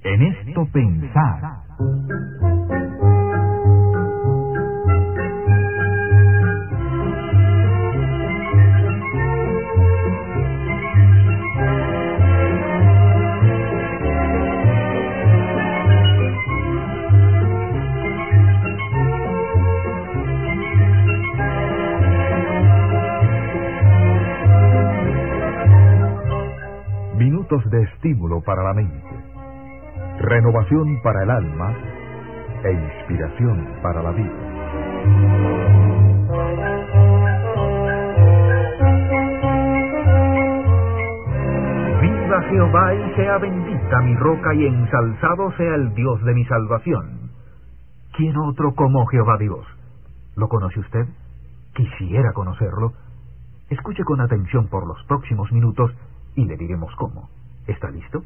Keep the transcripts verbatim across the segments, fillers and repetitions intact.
En esto pensar. Minutos de estímulo para la mente, renovación para el alma e inspiración para la vida. Viva Jehová y sea bendita mi roca y ensalzado sea el Dios de mi salvación. ¿Quién otro como Jehová Dios? ¿Lo conoce usted? Quisiera conocerlo. Escuche con atención por los próximos minutos y le diremos cómo. ¿Está listo?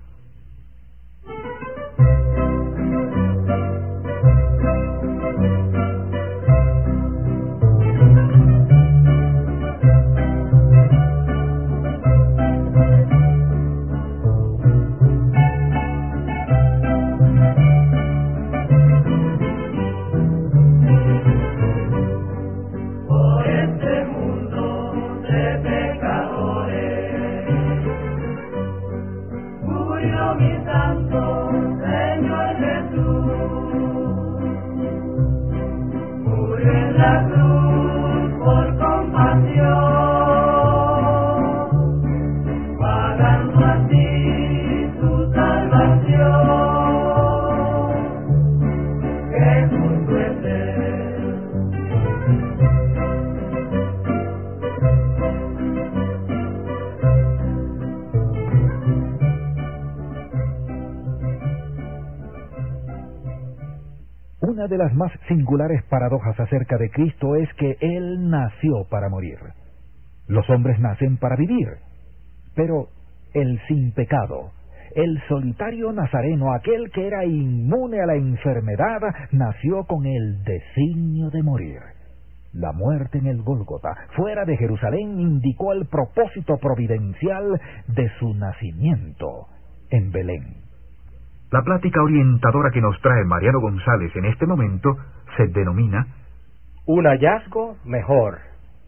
Una de las más singulares paradojas acerca de Cristo es que Él nació para morir. Los hombres nacen para vivir, pero el sin pecado, el solitario nazareno, aquel que era inmune a la enfermedad, nació con el designio de morir. La muerte en el Gólgota, fuera de Jerusalén, indicó el propósito providencial de su nacimiento en Belén. La plática orientadora que nos trae Mariano González en este momento se denomina Un hallazgo mejor.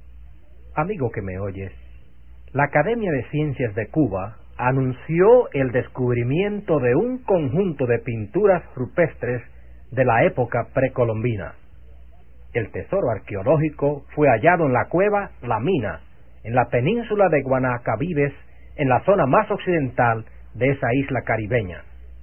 Amigo que me oyes, la Academia de Ciencias de Cuba anunció el descubrimiento de un conjunto de pinturas rupestres de la época precolombina. El tesoro arqueológico fue hallado en la cueva La Mina, en la península de Guanacabibes, en la zona más occidental de esa isla caribeña.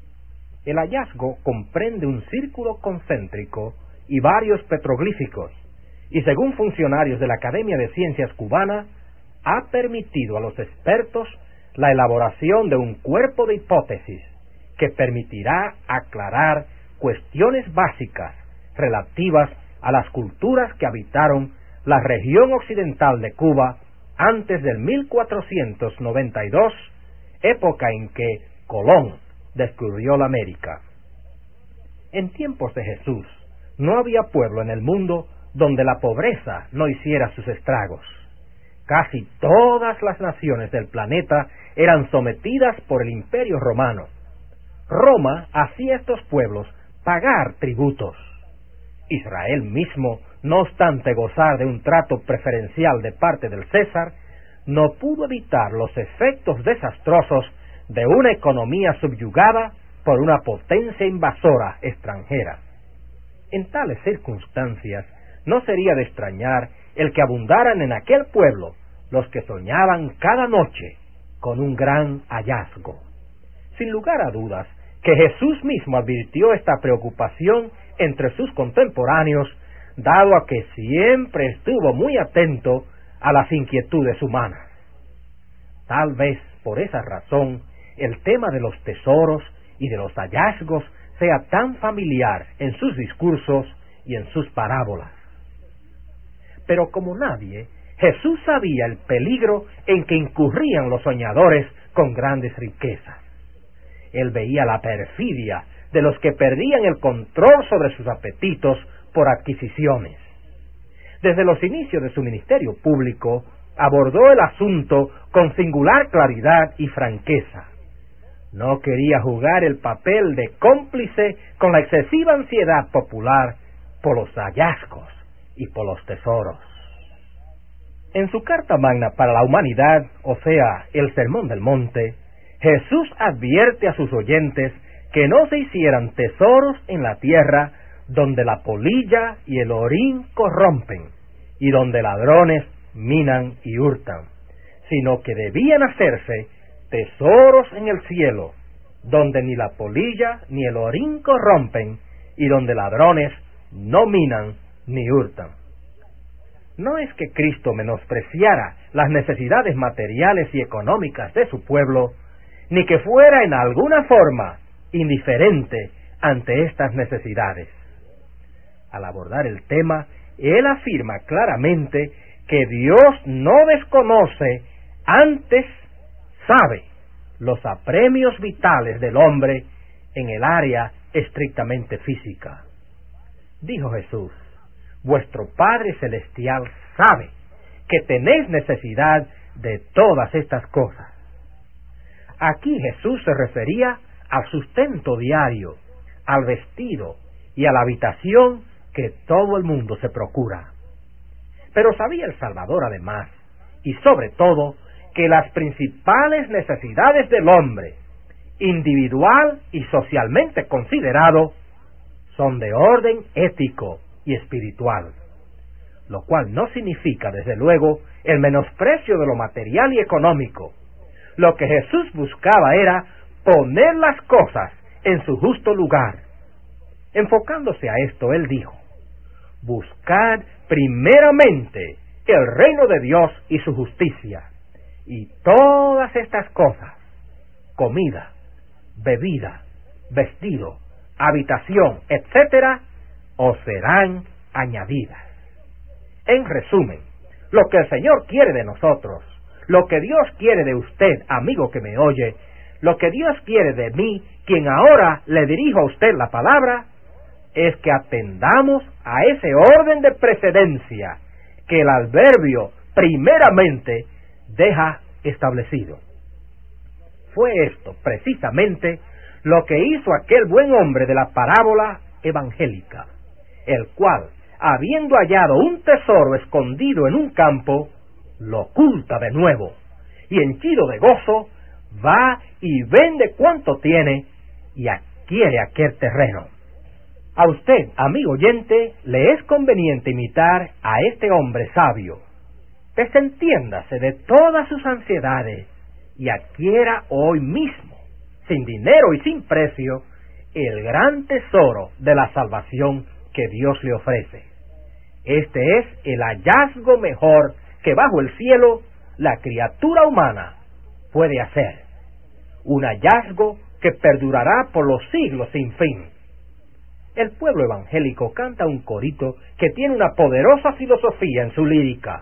El hallazgo comprende un círculo concéntrico y varios petroglíficos, y según funcionarios de la Academia de Ciencias Cubana, ha permitido a los expertos la elaboración de un cuerpo de hipótesis que permitirá aclarar cuestiones básicas relativas a las culturas que habitaron la región occidental de Cuba antes del mil cuatrocientos noventa y dos, época en que Colón descubrió la América. En tiempos de Jesús, no había pueblo en el mundo donde la pobreza no hiciera sus estragos. Casi todas las naciones del planeta eran sometidas por el Imperio Romano. Roma hacía a estos pueblos pagar tributos. Israel mismo, no obstante gozar de un trato preferencial de parte del César, no pudo evitar los efectos desastrosos de una economía subyugada por una potencia invasora extranjera. En tales circunstancias, no sería de extrañar el que abundaran en aquel pueblo los que soñaban cada noche con un gran hallazgo. Sin lugar a dudas, que Jesús mismo advirtió esta preocupación entre sus contemporáneos, dado a que siempre estuvo muy atento a las inquietudes humanas. Tal vez por esa razón, el tema de los tesoros y de los hallazgos sea tan familiar en sus discursos y en sus parábolas. Pero como nadie, Jesús sabía el peligro en que incurrían los soñadores con grandes riquezas. Él veía la perfidia de los que perdían el control sobre sus apetitos por adquisiciones. Desde los inicios de su ministerio público, abordó el asunto con singular claridad y franqueza. no quería jugar el papel de cómplice con la excesiva ansiedad popular por los hallazgos y por los tesoros. En su carta magna para la humanidad, o sea, el Sermón del Monte, Jesús advierte a sus oyentes que no se hicieran tesoros en la tierra donde la polilla y el orín corrompen y donde ladrones minan y hurtan, sino que debían hacerse tesoros en el cielo, donde ni la polilla ni el orín corrompen y donde ladrones no minan ni hurtan. No es que Cristo menospreciara las necesidades materiales y económicas de su pueblo, ni que fuera en alguna forma indiferente ante estas necesidades. Al abordar el tema, él afirma claramente que Dios no desconoce, antes sabe los apremios vitales del hombre en el área estrictamente física. Dijo Jesús: vuestro Padre Celestial sabe que tenéis necesidad de todas estas cosas. Aquí Jesús se refería al sustento diario, al vestido y a la habitación que todo el mundo se procura. Pero sabía el Salvador además, y sobre todo, que las principales necesidades del hombre, individual y socialmente considerado, son de orden ético y espiritual, lo cual no significa, desde luego, el menosprecio de lo material y económico. Lo que Jesús buscaba era poner las cosas en su justo lugar. Enfocándose a esto, él dijo: buscad primeramente el reino de Dios y su justicia, y todas estas cosas, comida, bebida, vestido, habitación, etcétera, os serán añadidas. En resumen, lo que el Señor quiere de nosotros, lo que Dios quiere de usted, amigo que me oye, lo que Dios quiere de mí, quien ahora le dirijo a usted la palabra, es que atendamos a ese orden de precedencia que el adverbio primeramente deja establecido. Fue esto precisamente lo que hizo aquel buen hombre de la parábola evangélica, el cual, habiendo hallado un tesoro escondido en un campo, lo oculta de nuevo, y henchido de gozo, va y vende cuanto tiene y adquiere aquel terreno. A usted, amigo oyente, le es conveniente imitar a este hombre sabio. Desentiéndase de todas sus ansiedades y adquiera hoy mismo, sin dinero y sin precio, el gran tesoro de la salvación que Dios le ofrece. Este es el hallazgo mejor que bajo el cielo la criatura humana puede hacer. Un hallazgo que perdurará por los siglos sin fin. El pueblo evangélico canta un corito que tiene una poderosa filosofía en su lírica.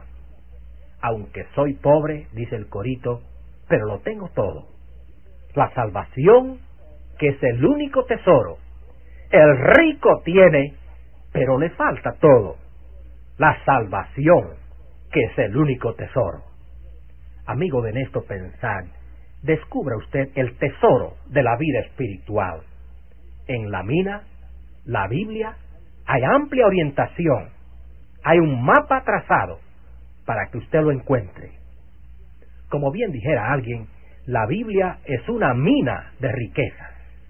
Aunque soy pobre, dice el corito, pero lo tengo todo. La salvación, que es el único tesoro. El rico tiene, pero le falta todo. La salvación, que es el único tesoro. Amigo de Nesto Pensar, descubra usted el tesoro de la vida espiritual. En la mina, la Biblia, hay amplia orientación, hay un mapa trazado para que usted lo encuentre. Como bien dijera alguien, la Biblia es una mina de riquezas,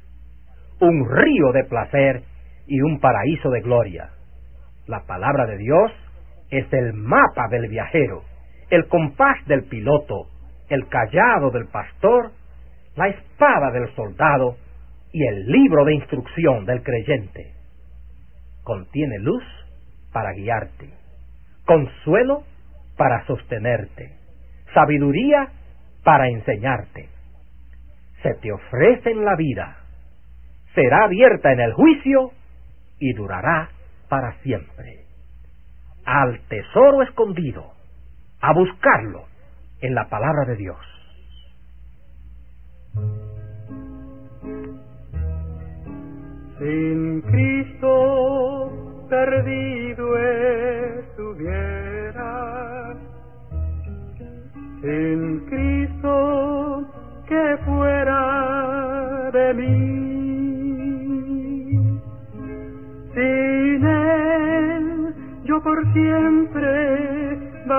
un río de placer y un paraíso de gloria. La palabra de Dios es el mapa del viajero, el compás del piloto, el cayado del pastor, la espada del soldado y el libro de instrucción del creyente. Contiene luz para guiarte, consuelo para sostenerte, sabiduría para enseñarte. Se te ofrece en la vida, será abierta en el juicio y durará para siempre. Al tesoro escondido, a buscarlo en la palabra de Dios. Sin Cristo perdido estuviera, sin Cristo que fuera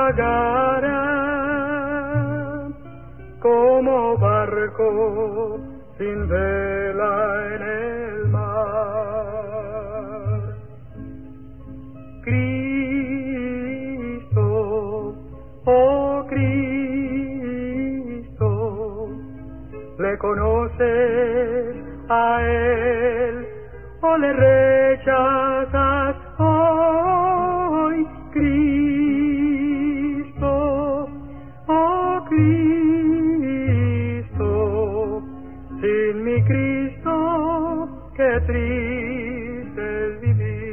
vagará como barco sin vela en el mar. Cristo, oh Cristo, ¿le conoces a Él o le rechazas hoy? Cristo, oh Cristo, sin mi Cristo, qué triste es vivir.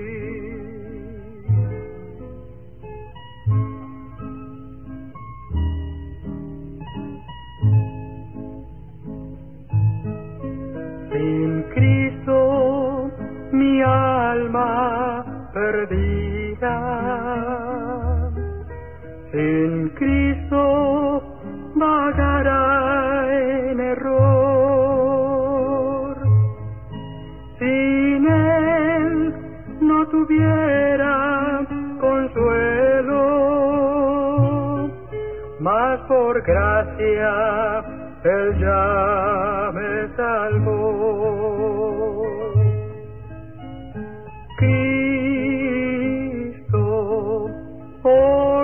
Sin Cristo, mi alma perdida, sin Cristo vagará en error. Sin Él no tuviera consuelo, mas por gracia Él ya me salvó. Cristo, oh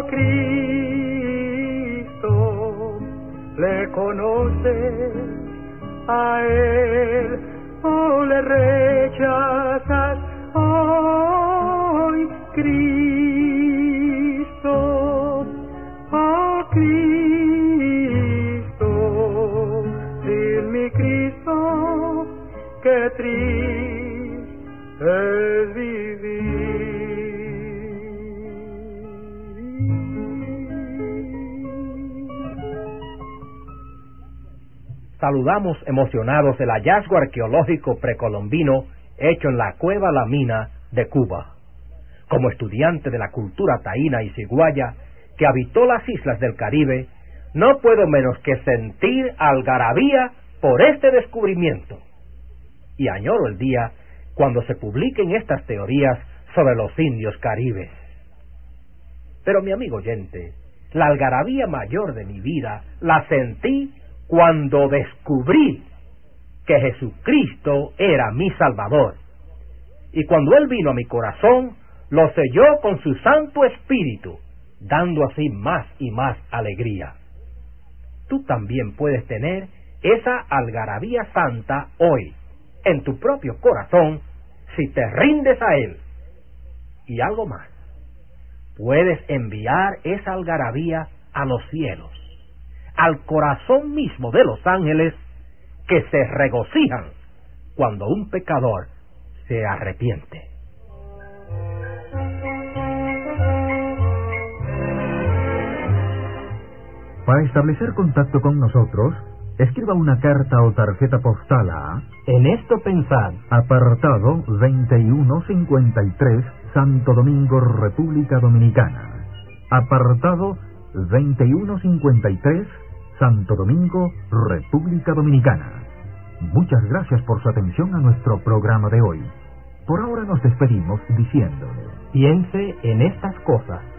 Cristo, ¿le conoces a Él o le rechazas hoy? Cristo, oh Cristo, sin mi Cristo, qué triste es vivir. Saludamos emocionados el hallazgo arqueológico precolombino hecho en la cueva La Mina de Cuba. Como estudiante de la cultura taína y ciguaya que habitó las islas del Caribe, no puedo menos que sentir algarabía por este descubrimiento. Y añoro el día cuando se publiquen estas teorías sobre los indios caribes. Pero mi amigo oyente, la algarabía mayor de mi vida la sentí cuando descubrí que Jesucristo era mi Salvador. Y cuando Él vino a mi corazón, lo selló con su Santo Espíritu, dando así más y más alegría. Tú también puedes tener esa algarabía santa hoy, en tu propio corazón, si te rindes a Él. Y algo más, puedes enviar esa algarabía a los cielos, al corazón mismo de los ángeles que se regocijan cuando un pecador se arrepiente. Para establecer contacto con nosotros, escriba una carta o tarjeta postal a En esto pensad, apartado veintiuno cincuenta y tres, Santo Domingo, República Dominicana. Apartado veintiuno cincuenta y tres, Santo Domingo, República Dominicana. Muchas gracias por su atención a nuestro programa de hoy. Por ahora nos despedimos diciendo: piense en estas cosas.